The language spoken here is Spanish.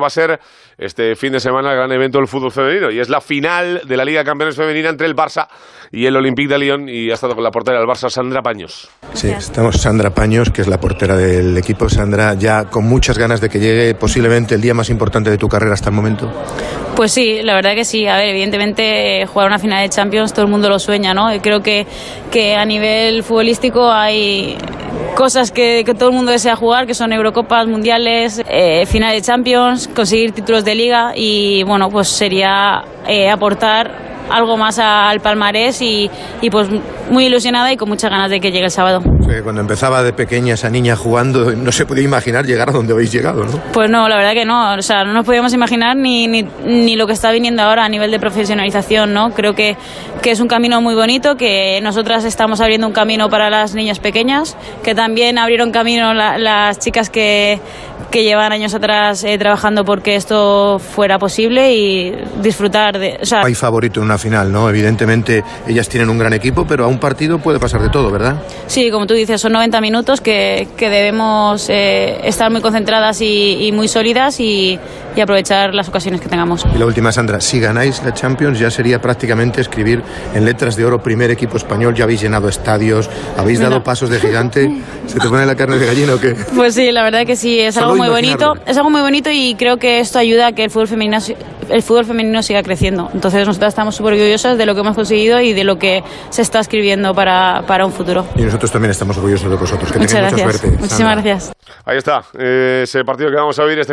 va a ser este fin de semana el gran evento del fútbol femenino, y es la final de la Liga de Campeones femenina entre el Barça y el Olympique de Lyon, y ha estado con la portera del Barça, Sandra Paños. Sí, estamos Sandra Paños, que es la portera del equipo. Sandra, ya con muchas ganas de que llegue posiblemente el día más importante de tu carrera hasta el momento. Pues sí, la verdad que sí. A ver, evidentemente jugar una final de Champions todo el mundo lo sueña, ¿no? Y creo que a nivel futbolístico hay cosas que todo el mundo desea jugar, que son Eurocopas, Mundiales, final de Champions, conseguir títulos de Liga, y bueno, pues sería aportar algo más al palmarés, y pues muy ilusionada y con muchas ganas de que llegue el sábado. O sea, cuando empezaba de pequeña esa niña jugando, no se podía imaginar llegar a donde habéis llegado, ¿no? Pues no, la verdad que no. O sea, no nos podíamos imaginar ni lo que está viniendo ahora a nivel de profesionalización, ¿no? Creo que es un camino muy bonito, que nosotras estamos abriendo un camino para las niñas pequeñas, que también abrieron camino las chicas que llevan años atrás trabajando porque esto fuera posible, y disfrutar de... O sea, hay favorito en una final, ¿no? Evidentemente ellas tienen un gran equipo, pero a un partido puede pasar de todo, ¿verdad? Sí, como tú dices, son 90 minutos que debemos estar muy concentradas y muy sólidas, y aprovechar las ocasiones que tengamos. Y la última, Sandra, si ganáis la Champions ya sería prácticamente escribir en letras de oro primer equipo español. Ya habéis llenado estadios, habéis dado pasos de gigante. ¿Se te pone la carne de gallina o qué? Pues sí, la verdad que sí, es algo muy bonito. Es algo muy bonito, y creo que esto ayuda a que el fútbol femenino siga creciendo. Entonces nosotras estamos súper orgullosas de lo que hemos conseguido y de lo que se está escribiendo para un futuro. Y nosotros también estamos orgullosos de vosotros. Que tengáis mucha suerte. Muchísimas gracias. Ahí está, ese partido que vamos a oír este